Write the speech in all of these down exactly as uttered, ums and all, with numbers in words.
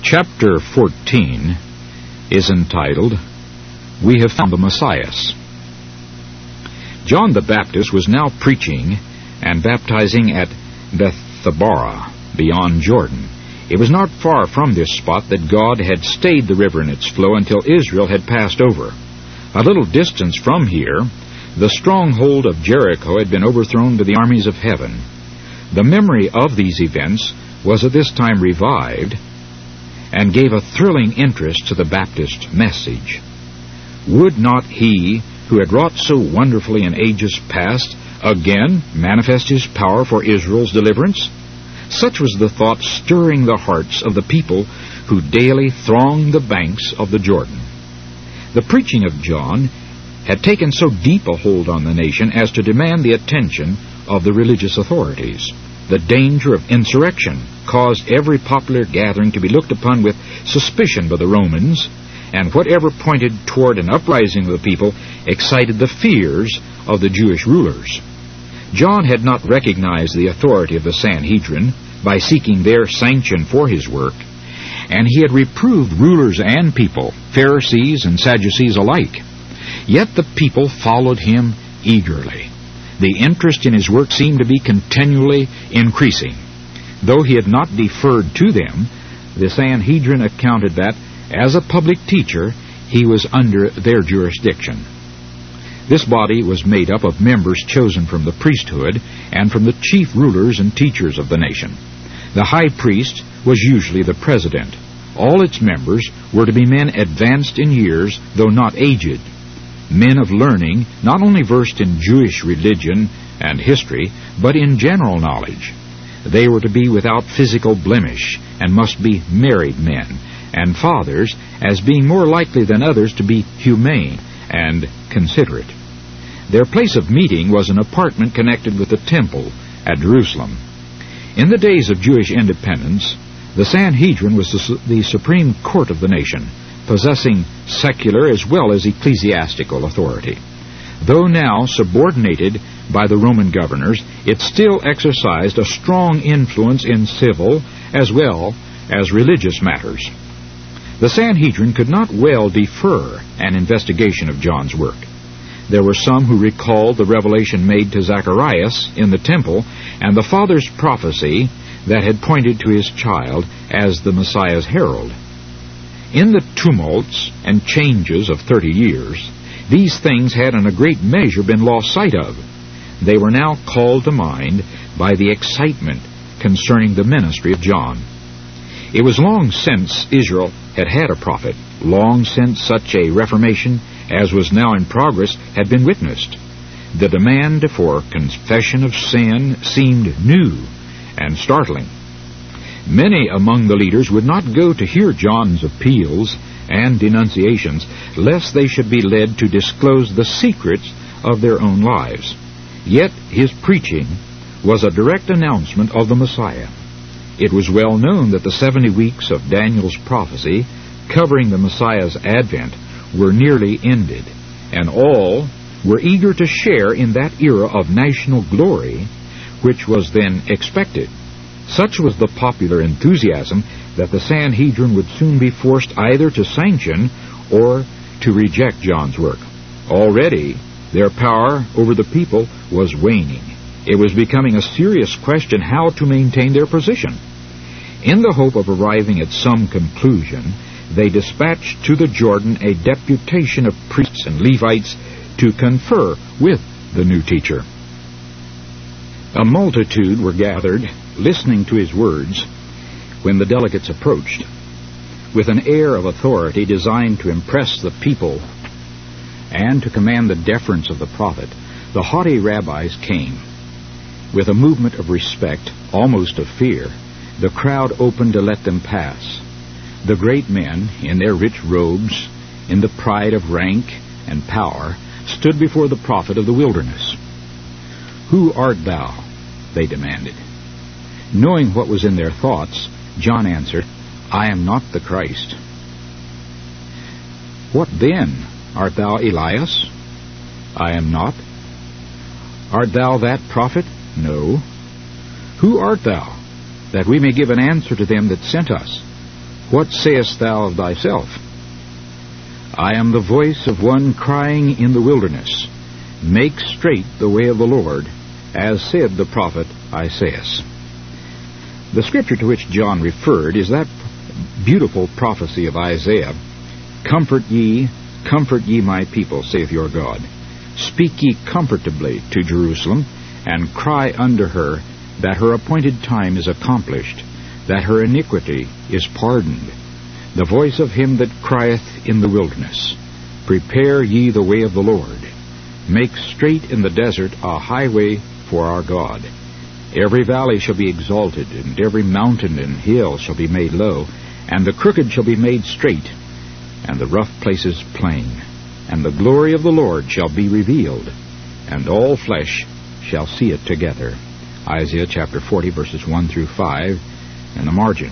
Chapter fourteen is entitled, We Have Found the Messiah. John the Baptist was now preaching and baptizing at Bethabara, beyond Jordan. It was not far from this spot that God had stayed the river in its flow until Israel had passed over. A little distance from here, the stronghold of Jericho had been overthrown by the armies of heaven. The memory of these events was at this time revived and gave a thrilling interest to the Baptist message. Would not He, who had wrought so wonderfully in ages past, again manifest His power for Israel's deliverance? Such was the thought stirring the hearts of the people who daily thronged the banks of the Jordan. The preaching of John had taken so deep a hold on the nation as to demand the attention of the religious authorities. The danger of insurrection caused every popular gathering to be looked upon with suspicion by the Romans, and whatever pointed toward an uprising of the people excited the fears of the Jewish rulers. John had not recognized the authority of the Sanhedrin by seeking their sanction for his work, and he had reproved rulers and people, Pharisees and Sadducees alike. Yet the people followed him eagerly. The interest in his work seemed to be continually increasing. Though he had not deferred to them, the Sanhedrin accounted that, as a public teacher, he was under their jurisdiction. This body was made up of members chosen from the priesthood and from the chief rulers and teachers of the nation. The high priest was usually the president. All its members were to be men advanced in years, though not aged. Men of learning, not only versed in Jewish religion and history, but in general knowledge. They were to be without physical blemish, and must be married men, and fathers, as being more likely than others to be humane and considerate. Their place of meeting was an apartment connected with the temple at Jerusalem. In the days of Jewish independence, the Sanhedrin was the, the supreme court of the nation, possessing secular as well as ecclesiastical authority. Though now subordinated by the Roman governors, it still exercised a strong influence in civil as well as religious matters. The Sanhedrin could not well defer an investigation of John's work. There were some who recalled the revelation made to Zacharias in the temple and the father's prophecy that had pointed to his child as the Messiah's herald. In the tumults and changes of thirty years, these things had in a great measure been lost sight of. They were now called to mind by the excitement concerning the ministry of John. It was long since Israel had had a prophet, long since such a reformation as was now in progress had been witnessed. The demand for confession of sin seemed new and startling. Many among the leaders would not go to hear John's appeals and denunciations, lest they should be led to disclose the secrets of their own lives. Yet his preaching was a direct announcement of the Messiah. It was well known that the seventy weeks of Daniel's prophecy covering the Messiah's advent were nearly ended, and all were eager to share in that era of national glory which was then expected. Such was the popular enthusiasm that the Sanhedrin would soon be forced either to sanction or to reject John's work. Already, their power over the people was waning. It was becoming a serious question how to maintain their position. In the hope of arriving at some conclusion, they dispatched to the Jordan a deputation of priests and Levites to confer with the new teacher. A multitude were gathered, listening to his words, when the delegates approached. With an air of authority designed to impress the people and to command the deference of the prophet, the haughty rabbis came. With a movement of respect, almost of fear, the crowd opened to let them pass. The great men, in their rich robes, in the pride of rank and power, stood before the prophet of the wilderness. "Who art thou?" they demanded. Knowing what was in their thoughts, John answered, "I am not the Christ." "What then? Art thou Elias?" "I am not." "Art thou that prophet?" "No." "Who art thou? That we may give an answer to them that sent us. What sayest thou of thyself? I am the voice of one crying in the wilderness, Make straight the way of the Lord, as said the prophet Isaiah. The scripture to which John referred is that beautiful prophecy of Isaiah, Comfort ye, comfort ye my people, saith your God. Speak ye comfortably to Jerusalem, and cry unto her that her appointed time is accomplished, that her iniquity is pardoned. The voice of him that crieth in the wilderness, Prepare ye the way of the Lord. Make straight in the desert a highway for our God. Every valley shall be exalted, and every mountain and hill shall be made low, and the crooked shall be made straight, and the rough places plain. And the glory of the Lord shall be revealed, and all flesh shall see it together. Isaiah chapter forty, verses one through five, in the margin.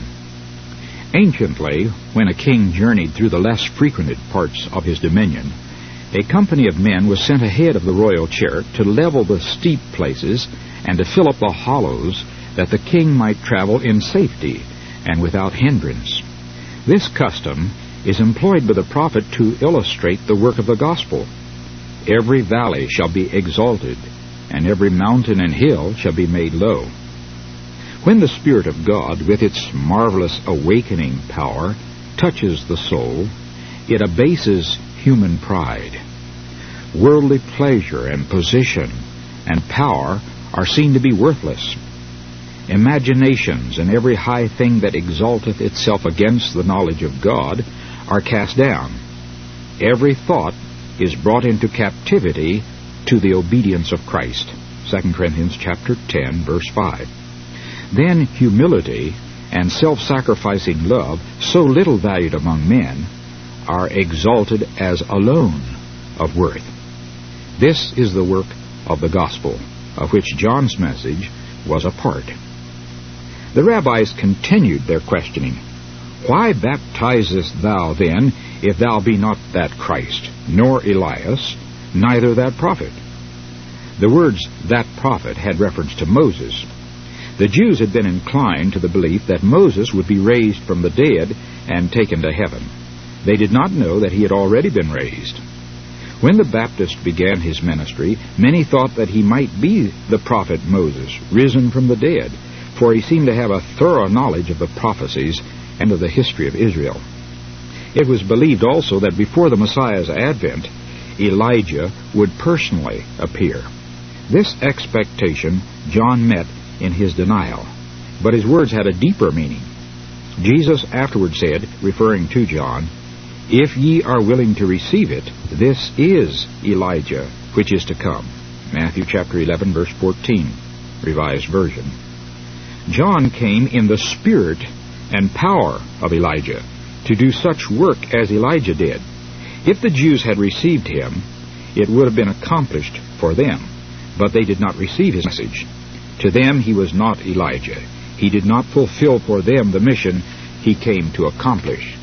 Anciently, when a king journeyed through the less frequented parts of his dominion, a company of men was sent ahead of the royal chariot to level the steep places and to fill up the hollows, that the king might travel in safety and without hindrance. This custom is employed by the prophet to illustrate the work of the gospel. Every valley shall be exalted, and every mountain and hill shall be made low. When the Spirit of God, with its marvelous awakening power, touches the soul, it abases human pride. Worldly pleasure and position and power are seen to be worthless. Imaginations and every high thing that exalteth itself against the knowledge of God are cast down. Every thought is brought into captivity to the obedience of Christ. Second Corinthians chapter ten, verse five. Then humility and self-sacrificing love, so little valued among men, are exalted as alone of worth. This is the work of the gospel, of which John's message was a part. The rabbis continued their questioning. Why baptizest thou then, if thou be not that Christ, nor Elias, neither that prophet? The words, that prophet, had reference to Moses. The Jews had been inclined to the belief that Moses would be raised from the dead and taken to heaven. They did not know that he had already been raised. When the Baptist began his ministry, many thought that he might be the prophet Moses, risen from the dead, for he seemed to have a thorough knowledge of the prophecies and of the history of Israel. It was believed also that before the Messiah's advent, Elijah would personally appear. This expectation John met in his denial, but his words had a deeper meaning. Jesus afterward said, referring to John, If ye are willing to receive it, this is Elijah, which is to come. Matthew chapter eleven, verse fourteen, Revised Version. John came in the spirit and power of Elijah to do such work as Elijah did. If the Jews had received him, it would have been accomplished for them, but they did not receive his message. To them he was not Elijah. He did not fulfill for them the mission he came to accomplish.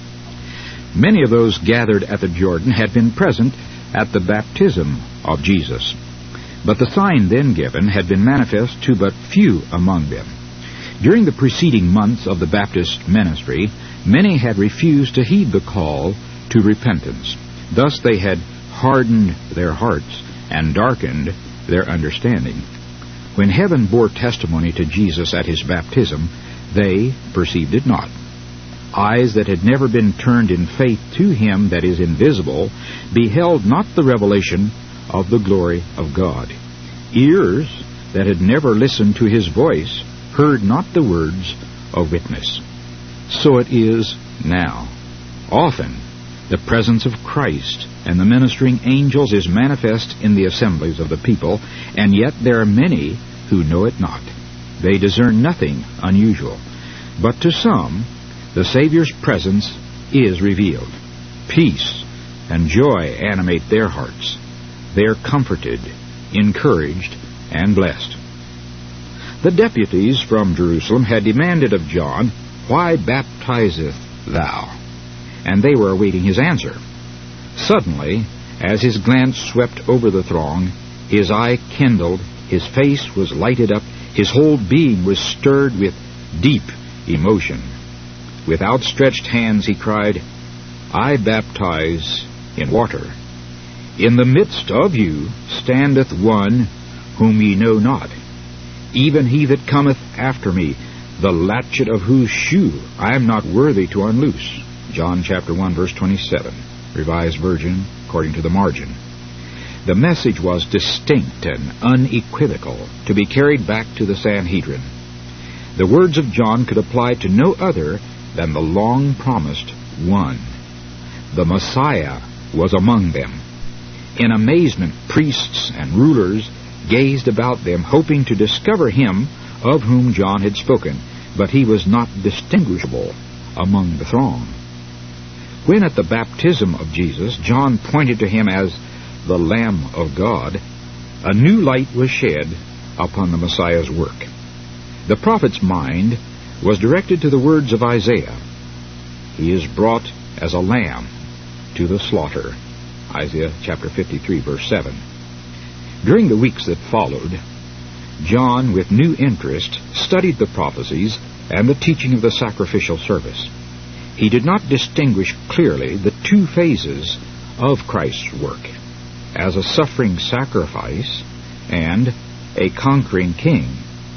Many of those gathered at the Jordan had been present at the baptism of Jesus, but the sign then given had been manifest to but few among them. During the preceding months of the Baptist ministry, many had refused to heed the call to repentance. Thus they had hardened their hearts and darkened their understanding. When heaven bore testimony to Jesus at his baptism, they perceived it not. Eyes that had never been turned in faith to him that is invisible beheld not the revelation of the glory of God. Ears that had never listened to his voice heard not the words of witness. So it is now. Often the presence of Christ and the ministering angels is manifest in the assemblies of the people, and yet there are many who know it not. They discern nothing unusual. But to some, the Savior's presence is revealed. Peace and joy animate their hearts. They are comforted, encouraged, and blessed. The deputies from Jerusalem had demanded of John, Why baptizest thou? And they were awaiting his answer. Suddenly, as his glance swept over the throng, his eye kindled, his face was lighted up, his whole being was stirred with deep emotion. With outstretched hands he cried, I baptize in water. In the midst of you standeth one whom ye know not, even he that cometh after me, the latchet of whose shoe I am not worthy to unloose. John chapter one, verse twenty-seven, Revised Version, according to the margin. The message was distinct and unequivocal, to be carried back to the Sanhedrin. The words of John could apply to no other than the long-promised one. The Messiah was among them. In amazement, priests and rulers gazed about them, hoping to discover him of whom John had spoken, but he was not distinguishable among the throng. When at the baptism of Jesus, John pointed to him as the Lamb of God, a new light was shed upon the Messiah's work. The prophet's mind was directed to the words of Isaiah. He is brought as a lamb to the slaughter. Isaiah chapter fifty-three, verse seven. During the weeks that followed, John, with new interest, studied the prophecies and the teaching of the sacrificial service. He did not distinguish clearly the two phases of Christ's work, as a suffering sacrifice and a conquering king.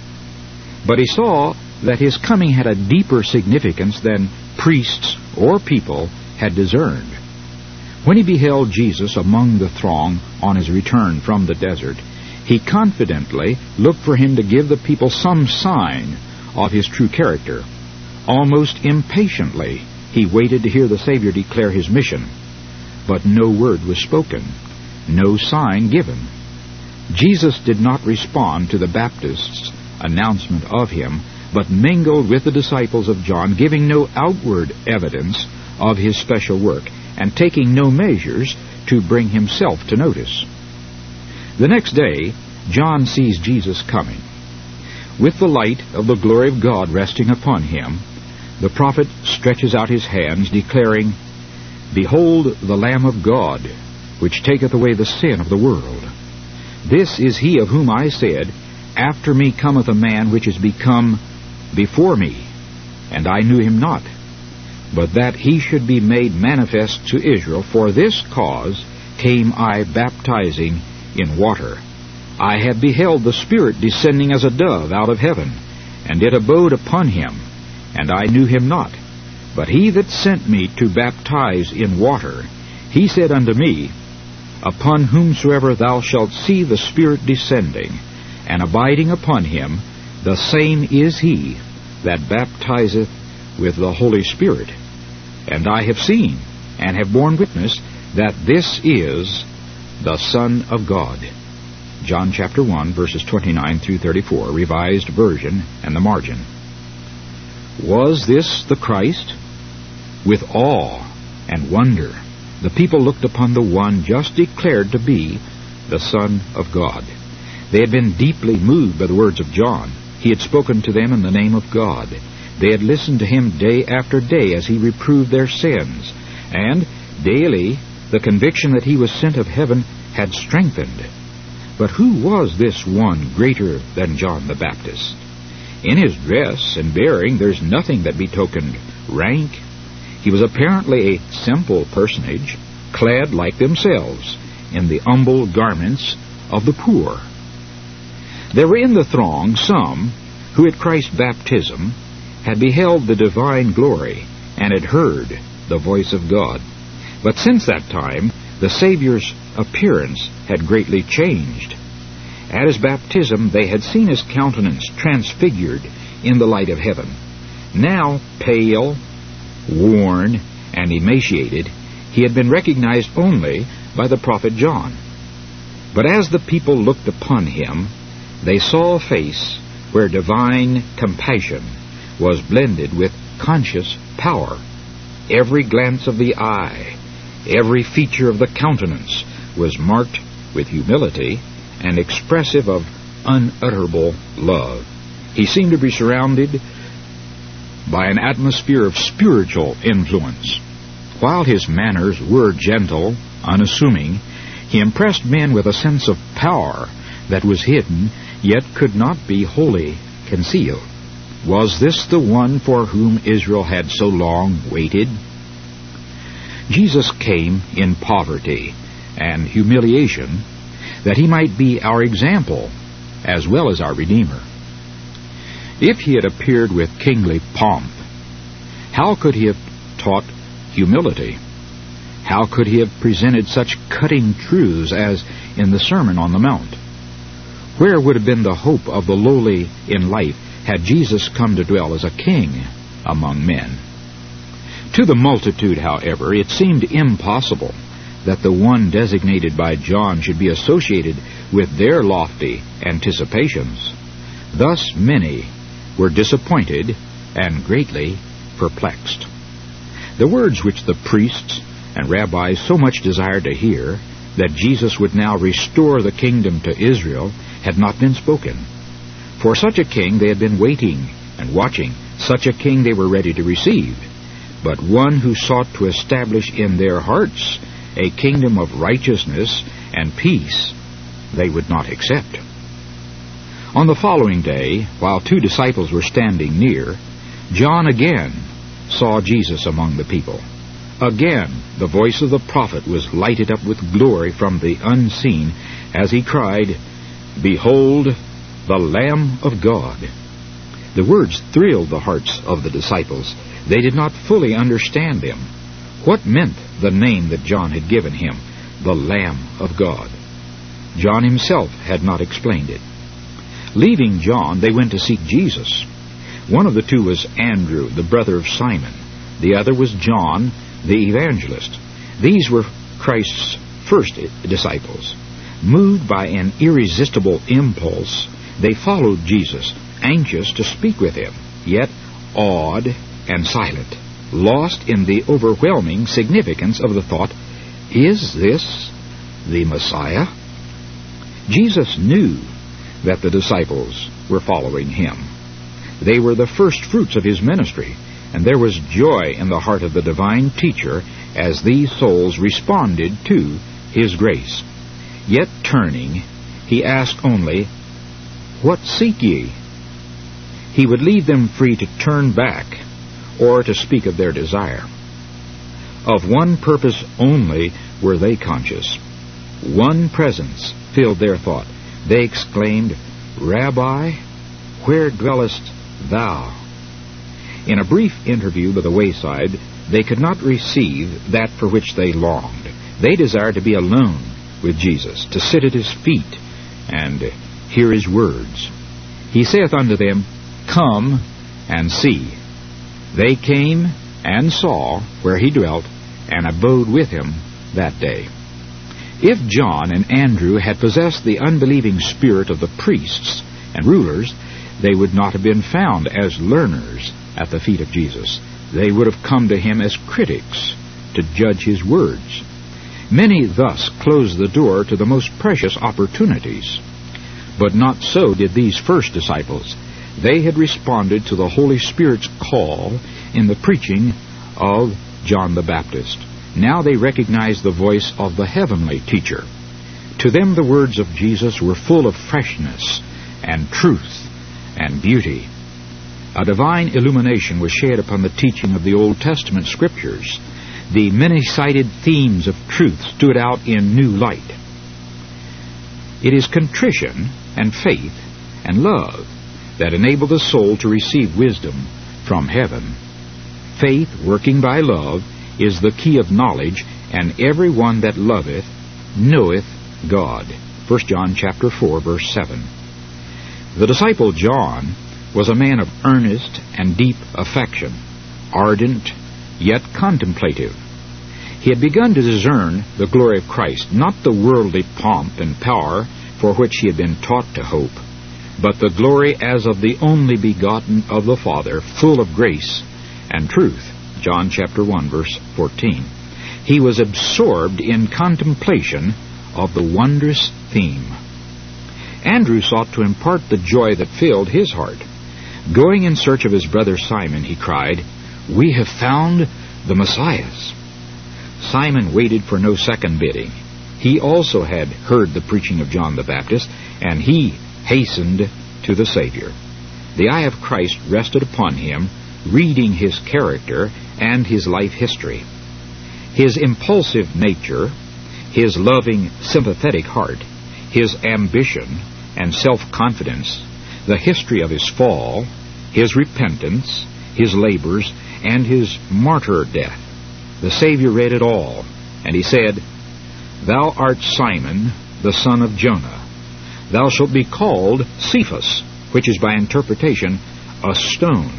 But he saw that his coming had a deeper significance than priests or people had discerned. When he beheld Jesus among the throng on his return from the desert, he confidently looked for him to give the people some sign of his true character. Almost impatiently, he waited to hear the Savior declare his mission. But no word was spoken, no sign given. Jesus did not respond to the Baptist's announcement of him, but mingled with the disciples of John, giving no outward evidence of his special work, and taking no measures to bring himself to notice. The next day, John sees Jesus coming. With the light of the glory of God resting upon him, the prophet stretches out his hands, declaring, Behold the Lamb of God, which taketh away the sin of the world. This is he of whom I said, After me cometh a man which is become before me, and I knew him not. But that he should be made manifest to Israel, for this cause came I baptizing in water. I have beheld the Spirit descending as a dove out of heaven, and it abode upon him, and I knew him not. But he that sent me to baptize in water, he said unto me, Upon whomsoever thou shalt see the Spirit descending, and abiding upon him, the same is he that baptizeth with the Holy Spirit. And I have seen, and have borne witness, that this is the Son of God. John chapter one, verses twenty-nine through thirty-four, Revised Version, and the margin. Was this the Christ? With awe and wonder, the people looked upon the one just declared to be the Son of God. They had been deeply moved by the words of John. He had spoken to them in the name of God. They had listened to him day after day as he reproved their sins, and daily the conviction that he was sent of heaven had strengthened. But who was this one greater than John the Baptist? In his dress and bearing there's nothing that betokened rank. He was apparently a simple personage, clad like themselves in the humble garments of the poor. There were in the throng some who at Christ's baptism had beheld the divine glory and had heard the voice of God. But since that time, the Savior's appearance had greatly changed. At his baptism, they had seen his countenance transfigured in the light of heaven. Now, pale, worn, and emaciated, he had been recognized only by the prophet John. But as the people looked upon him, they saw a face where divine compassion was blended with conscious power. Every glance of the eye, every feature of the countenance was marked with humility and expressive of unutterable love. He seemed to be surrounded by an atmosphere of spiritual influence. While his manners were gentle, unassuming, he impressed men with a sense of power that was hidden, yet could not be wholly concealed. Was this the one for whom Israel had so long waited? Jesus came in poverty and humiliation that he might be our example as well as our Redeemer. If he had appeared with kingly pomp, how could he have taught humility? How could he have presented such cutting truths as in the Sermon on the Mount? Where would have been the hope of the lowly in life had Jesus come to dwell as a king among men? To the multitude, however, it seemed impossible that the one designated by John should be associated with their lofty anticipations. Thus many were disappointed and greatly perplexed. The words which the priests and rabbis so much desired to hear, that Jesus would now restore the kingdom to Israel, had not been spoken. For such a king they had been waiting and watching. Such a king they were ready to receive. But one who sought to establish in their hearts a kingdom of righteousness and peace, they would not accept. On the following day, while two disciples were standing near, John again saw Jesus among the people. Again, the voice of the prophet was lighted up with glory from the unseen as he cried, "Behold, the Lamb of God." The words thrilled the hearts of the disciples. They did not fully understand them. What meant the name that John had given him, the Lamb of God? John himself had not explained it. Leaving John, they went to seek Jesus. One of the two was Andrew, the brother of Simon. The other was John, the evangelist. These were Christ's first disciples. Moved by an irresistible impulse, they followed Jesus, anxious to speak with him, yet awed and silent, lost in the overwhelming significance of the thought, "Is this the Messiah?" Jesus knew that the disciples were following him. They were the first fruits of his ministry, and there was joy in the heart of the divine teacher as these souls responded to his grace. Yet turning, he asked only, "What seek ye?" He would leave them free to turn back or to speak of their desire. Of one purpose only were they conscious. One presence filled their thought. They exclaimed, "Rabbi, where dwellest thou?" In a brief interview by the wayside, they could not receive that for which they longed. They desired to be alone with Jesus, to sit at his feet and hear his words. He saith unto them, "Come and see." They came and saw where he dwelt, and abode with him that day. If John and Andrew had possessed the unbelieving spirit of the priests and rulers, they would not have been found as learners at the feet of Jesus. They would have come to him as critics to judge his words. Many thus closed the door to the most precious opportunities. But not so did these first disciples. They had responded to the Holy Spirit's call in the preaching of John the Baptist. Now they recognized the voice of the heavenly teacher. To them the words of Jesus were full of freshness and truth and beauty. A divine illumination was shed upon the teaching of the Old Testament Scriptures. The many-sided themes of truth stood out in new light. It is contrition and faith and love that enable the soul to receive wisdom from heaven. Faith, working by love, is the key of knowledge, and every one that loveth knoweth God. First John chapter four, verse seven. The disciple John was a man of earnest and deep affection, ardent yet contemplative. He had begun to discern the glory of Christ, not the worldly pomp and power for which he had been taught to hope, but the glory as of the only begotten of the Father, full of grace and truth. John chapter one, verse fourteen. He was absorbed in contemplation of the wondrous theme. Andrew sought to impart the joy that filled his heart. Going in search of his brother Simon, he cried, "We have found the Messiah." Simon waited for no second bidding. He also had heard the preaching of John the Baptist, and he hastened to the Savior. The eye of Christ rested upon him, reading his character and his life history. His impulsive nature, his loving, sympathetic heart, his ambition and self-confidence, the history of his fall, his repentance, his labors, and his martyr death. The Savior read it all, and he said, "Thou art Simon, the son of Jonah. Thou shalt be called Cephas," which is by interpretation a stone.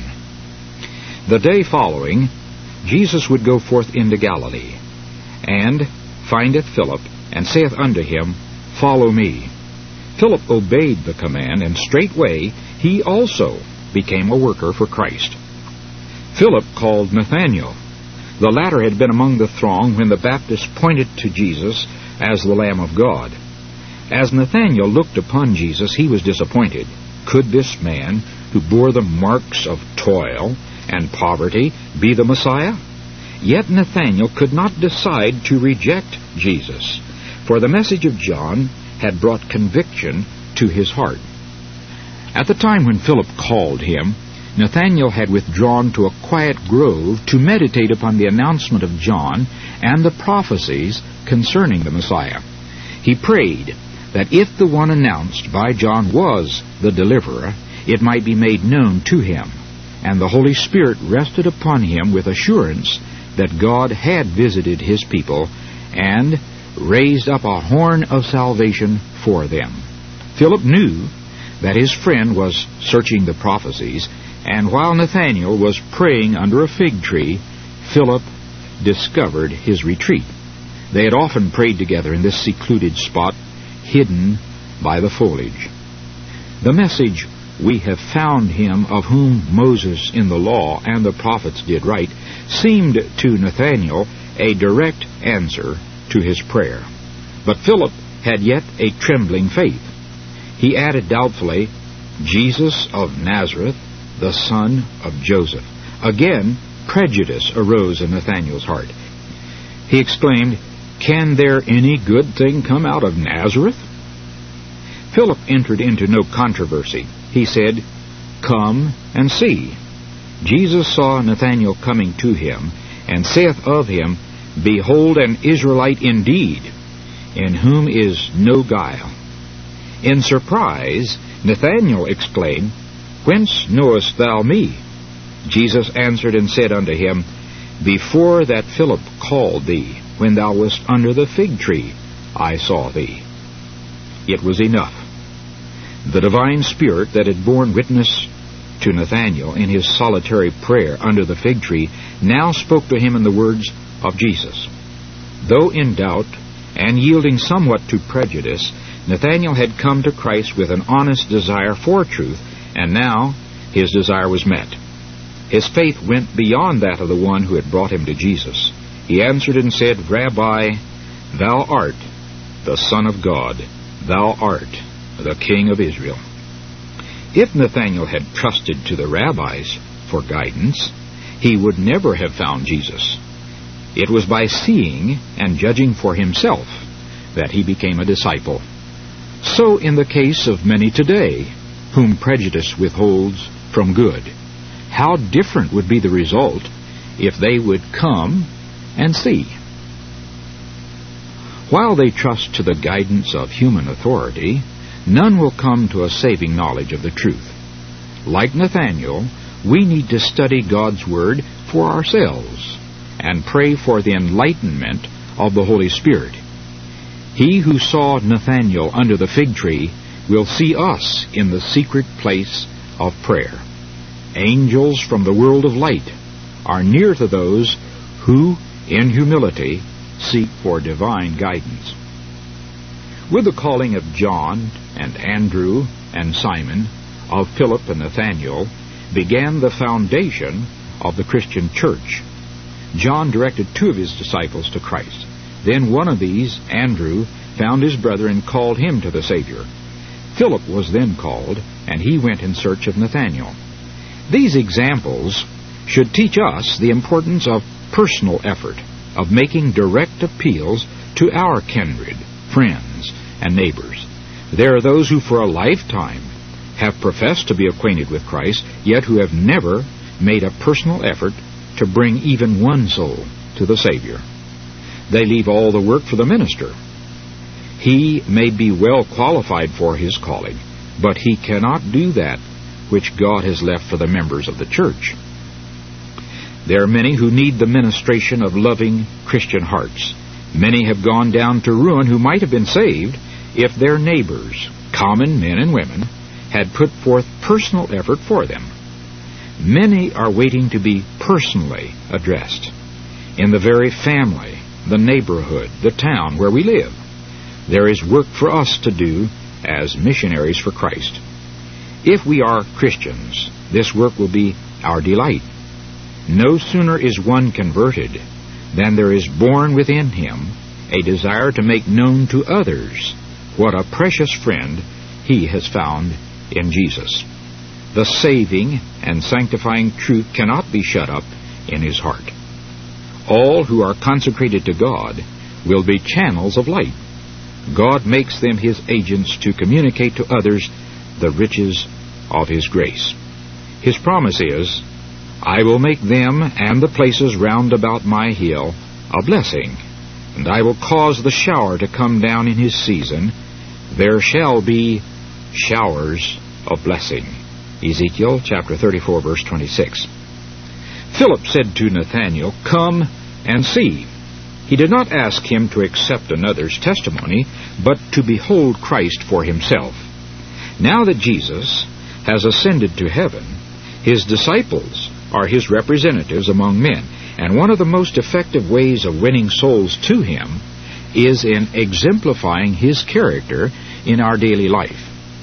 The day following, Jesus would go forth into Galilee, and findeth Philip, and saith unto him, "Follow me." Philip obeyed the command, and straightway he also became a worker for Christ. Philip called Nathanael. The latter had been among the throng when the Baptist pointed to Jesus as the Lamb of God. As Nathanael looked upon Jesus, he was disappointed. Could this man, who bore the marks of toil and poverty, be the Messiah? Yet Nathanael could not decide to reject Jesus, for the message of John had brought conviction to his heart. At the time when Philip called him, Nathanael had withdrawn to a quiet grove to meditate upon the announcement of John and the prophecies concerning the Messiah. He prayed that if the one announced by John was the deliverer, it might be made known to him, and the Holy Spirit rested upon him with assurance that God had visited his people and raised up a horn of salvation for them. Philip knew that his friend was searching the prophecies, and while Nathanael was praying under a fig tree, Philip discovered his retreat. They had often prayed together in this secluded spot, hidden by the foliage. The message, "We have found him of whom Moses in the law and the prophets did write," seemed to Nathanael a direct answer to his prayer. But Philip had yet a trembling faith. He added doubtfully, "Jesus of Nazareth, the son of Joseph." Again, prejudice arose in Nathanael's heart. He exclaimed, "Can there any good thing come out of Nazareth?" Philip entered into no controversy. He said, "Come and see." Jesus saw Nathanael coming to him, and saith of him, "Behold an Israelite indeed, in whom is no guile." In surprise, Nathanael exclaimed, "Whence knowest thou me?" Jesus answered and said unto him, "Before that Philip called thee, when thou wast under the fig tree, I saw thee." It was enough. The divine Spirit that had borne witness to Nathanael in his solitary prayer under the fig tree now spoke to him in the words of Jesus. Though in doubt and yielding somewhat to prejudice, Nathanael had come to Christ with an honest desire for truth, and now his desire was met. His faith went beyond that of the one who had brought him to Jesus. He answered and said, "Rabbi, thou art the Son of God. Thou art the King of Israel." If Nathanael had trusted to the rabbis for guidance, he would never have found Jesus. It was by seeing and judging for himself that he became a disciple. So in the case of many today, whom prejudice withholds from good, how different would be the result if they would come and see. While they trust to the guidance of human authority, none will come to a saving knowledge of the truth. Like Nathanael, we need to study God's Word for ourselves and pray for the enlightenment of the Holy Spirit. He who saw Nathanael under the fig tree will see us in the secret place of prayer. Angels from the world of light are near to those who, in humility, seek for divine guidance. With the calling of John and Andrew and Simon, of Philip and Nathanael, began the foundation of the Christian church. John directed two of his disciples to Christ. Then one of these, Andrew, found his brother and called him to the Savior. Philip was then called, and he went in search of Nathanael. These examples should teach us the importance of personal effort, of making direct appeals to our kindred, friends, and neighbors. There are those who for a lifetime have professed to be acquainted with Christ, yet who have never made a personal effort to bring even one soul to the Savior. They leave all the work for the minister. He may be well qualified for his calling, but he cannot do that which God has left for the members of the church. There are many who need the ministration of loving Christian hearts. Many have gone down to ruin who might have been saved if their neighbors, common men and women, had put forth personal effort for them. Many are waiting to be personally addressed in the very family, the neighborhood, the town where we live. There is work for us to do as missionaries for Christ. If we are Christians, this work will be our delight. No sooner is one converted than there is born within him a desire to make known to others what a precious friend he has found in Jesus. The saving and sanctifying truth cannot be shut up in his heart. All who are consecrated to God will be channels of light. God makes them his agents to communicate to others the riches of his grace. His promise is, I will make them and the places round about my hill a blessing, and I will cause the shower to come down in his season. There shall be showers of blessing. Ezekiel chapter thirty-four, verse twenty-six. Philip said to Nathanael, Come and see. He did not ask him to accept another's testimony, but to behold Christ for himself. Now that Jesus has ascended to heaven, his disciples are his representatives among men, and one of the most effective ways of winning souls to him is in exemplifying his character in our daily life.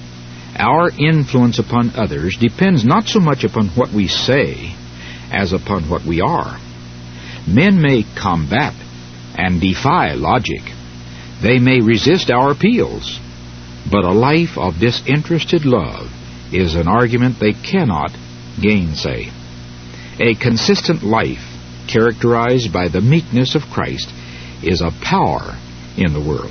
Our influence upon others depends not so much upon what we say as upon what we are. Men may combat and defy logic. They may resist our appeals, but a life of disinterested love is an argument they cannot gainsay. A consistent life characterized by the meekness of Christ is a power in the world.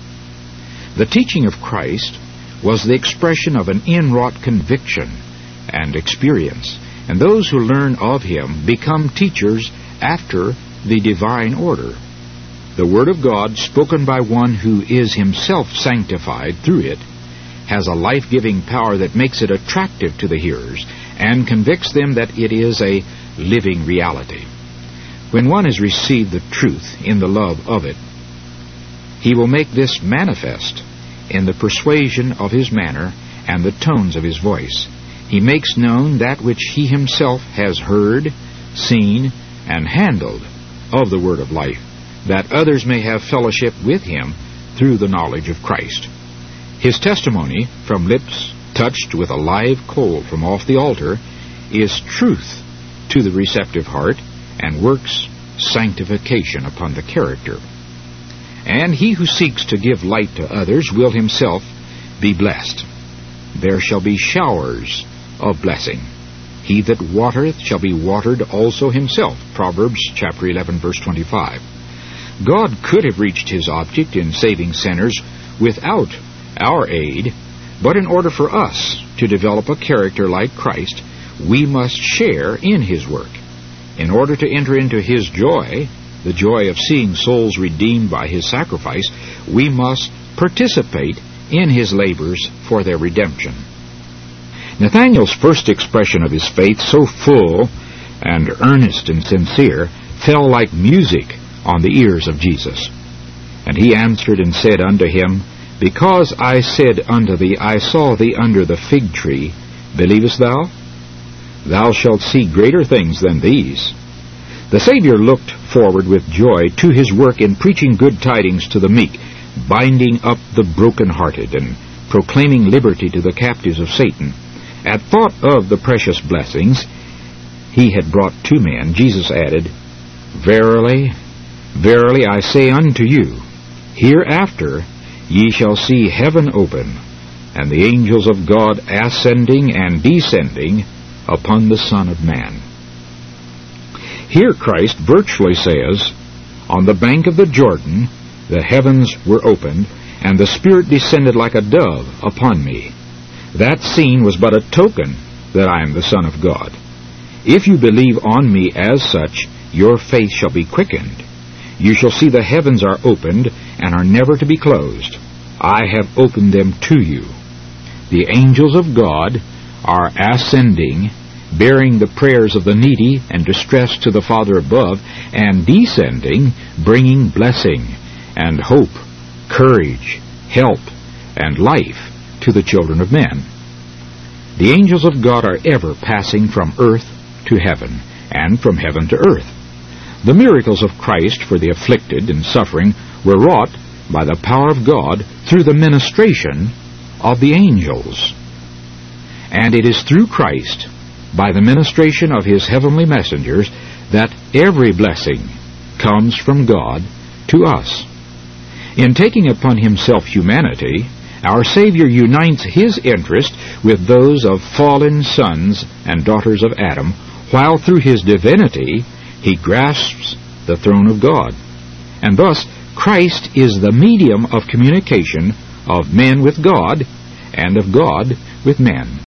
The teaching of Christ was the expression of an inwrought conviction and experience, and those who learn of him become teachers after the divine order. The Word of God, spoken by one who is himself sanctified through it, has a life-giving power that makes it attractive to the hearers and convicts them that it is a living reality. When one has received the truth in the love of it, he will make this manifest in the persuasion of his manner and the tones of his voice. He makes known that which he himself has heard, seen, and handled of the Word of life, that others may have fellowship with him through the knowledge of Christ. His testimony, from lips touched with a live coal from off the altar, is truth to the receptive heart and works sanctification upon the character. And he who seeks to give light to others will himself be blessed. There shall be showers of blessing. He that watereth shall be watered also himself. Proverbs chapter eleven, verse twenty-five. God could have reached his object in saving sinners without our aid, but in order for us to develop a character like Christ, we must share in his work. In order to enter into his joy, the joy of seeing souls redeemed by his sacrifice, we must participate in his labors for their redemption. Nathanael's first expression of his faith, so full and earnest and sincere, fell like music on the ears of Jesus. And he answered and said unto him, Because I said unto thee, I saw thee under the fig tree, believest thou? Thou shalt see greater things than these. The Savior looked forward with joy to his work in preaching good tidings to the meek, binding up the broken-hearted, and proclaiming liberty to the captives of Satan. At thought of the precious blessings he had brought to men, Jesus added, Verily, verily I say unto you, hereafter ye shall see heaven open, and the angels of God ascending and descending upon the Son of Man. Here Christ virtually says, On the bank of the Jordan the heavens were opened, and the Spirit descended like a dove upon me. That scene was but a token that I am the Son of God. If you believe on me as such, your faith shall be quickened. You shall see the heavens are opened and are never to be closed. I have opened them to you. The angels of God are ascending, bearing the prayers of the needy and distressed to the Father above, and descending, bringing blessing and hope, courage, help, and life to the children of men. The angels of God are ever passing from earth to heaven, and from heaven to earth. The miracles of Christ for the afflicted and suffering were wrought by the power of God through the ministration of the angels. And it is through Christ, by the ministration of his heavenly messengers, that every blessing comes from God to us. In taking upon himself humanity, our Savior unites his interest with those of fallen sons and daughters of Adam, while through his divinity he grasps the throne of God. And thus Christ is the medium of communication of men with God and of God with men.